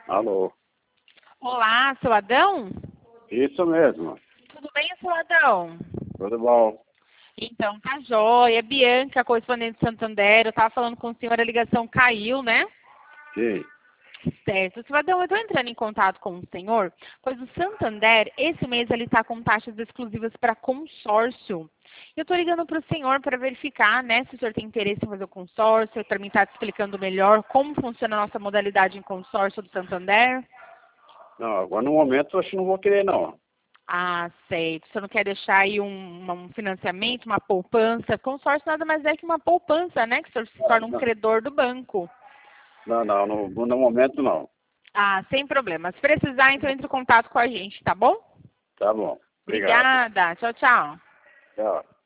Alô? Olá, seu Adão? Isso mesmo. Tudo bem, seu Adão? Tudo bom? Então, tá jóia. Bianca, correspondente de Santander. Eu tava falando com o senhor, a ligação caiu, né? Sim. Certo. Seu Adão, eu tô entrando em contato com o senhor, pois o Santander, esse mês, ele tá com taxas exclusivas para consórcio. Eu tô ligando para o senhor para verificar, né, se o senhor tem interesse em fazer o consórcio, para mim estar te explicando melhor como funciona a nossa modalidade em consórcio do Santander. Não, agora no momento eu acho que não vou querer não. Ah, certo. Você não quer deixar aí um financiamento, uma poupança? Consórcio nada mais é que uma poupança, né? Que o senhor se torna um Não, credor do banco. no momento não. Ah, sem problema. Se precisar, então entre em contato com a gente, tá bom? Tá bom. Obrigado. Obrigada. Tchau, tchau. Tchau.